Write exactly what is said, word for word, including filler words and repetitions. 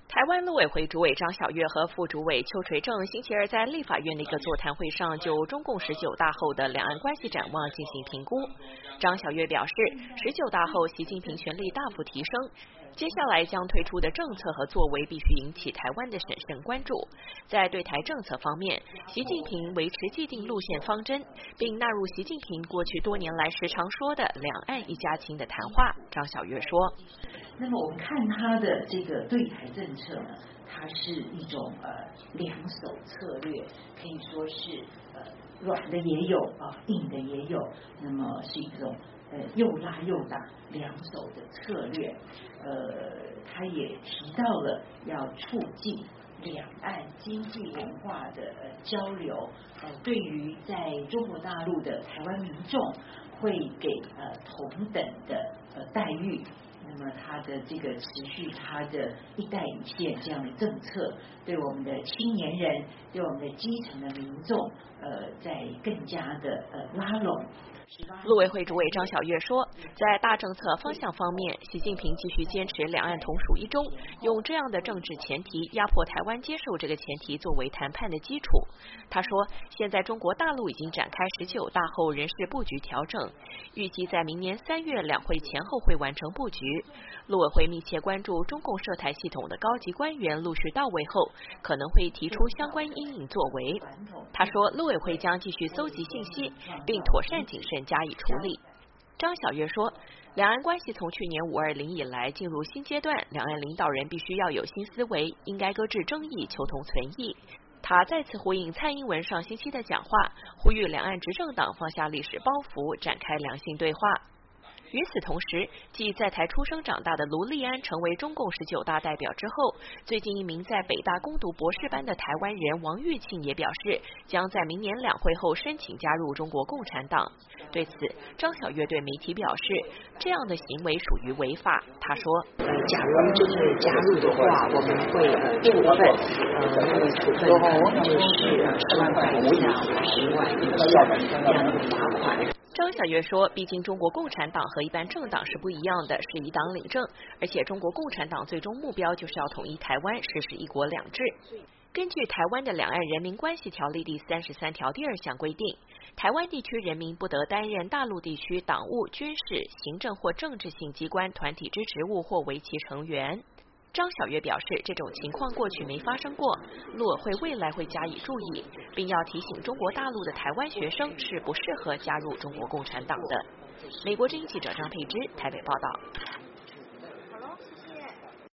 台湾陆委会主委张晓月和副主委邱垂正星期二在立法院的一个座谈会上，就中共十九大后的两岸关系展望进行评估。张晓月表示，十九大后习近平权力大幅提升，接下来将推出的政策和作为必须引起台湾的审慎关注。在对台政策方面，习近平维持既定路线方针，并纳入习近平过去多年来时常说的两岸一家亲的谈话。张晓月说， 那么我们看他的这个对台政策呢，它是一种呃两手策略，可以说是呃软的也有啊、呃，硬的也有，那么是一种呃又拉又打两手的策略。呃，他也提到了要促进两岸经济文化的呃交流，呃，对于在中国大陆的台湾民众会给呃同等的呃待遇。那么他的这个持续他的一带一线这样的政策，对我们的青年人，对我们的基层的民众，呃，在更加的呃拉拢。 陆委会主委张晓月说，在大政策方向方面，习近平继续坚持两岸同属一中，用这样的政治前提压迫台湾接受这个前提作为谈判的基础。他说，现在中国大陆已经展开十九大后人事布局调整，预计在明年三月两会前后会完成布局。陆委会密切关注中共涉台系统的高级官员陆续到位后，可能会提出相关因应作为。他说，陆委会将继续搜集信息，并妥善谨慎加以处理。张晓月说，两岸关系从去年五二零以来进入新阶段，两岸领导人必须要有新思维，应该搁置争议，求同存异。他再次呼应蔡英文上星期的讲话，呼吁两岸执政党放下历史包袱，展开良性对话。与此同时，继在台出生长大的卢立安成为中共十九大代表之后，最近一名在北大攻读博士班的台湾人王玉庆也表示，将在明年两会后申请加入中国共产党。对此，张晓月对媒体表示，这样的行为属于违法。他说， 呃，假如就是加入的话，我们会呃处分，呃，那个处分可能就是十万块以下十万以下这样的罚款。 张晓月说，毕竟中国共产党和一般政党是不一样的，是以党领政，而且中国共产党最终目标就是要统一台湾，实施一国两制。根据台湾的两岸人民关系条例第三十三条第二项规定，台湾地区人民不得担任大陆地区党务、军事、行政或政治性机关、团体之职务或为其成员。张晓月表示，这种情况过去没发生过，陆委会未来会加以注意，并要提醒中国大陆的台湾学生是不适合加入中国共产党的。美国之音记者张佩芝台北报道。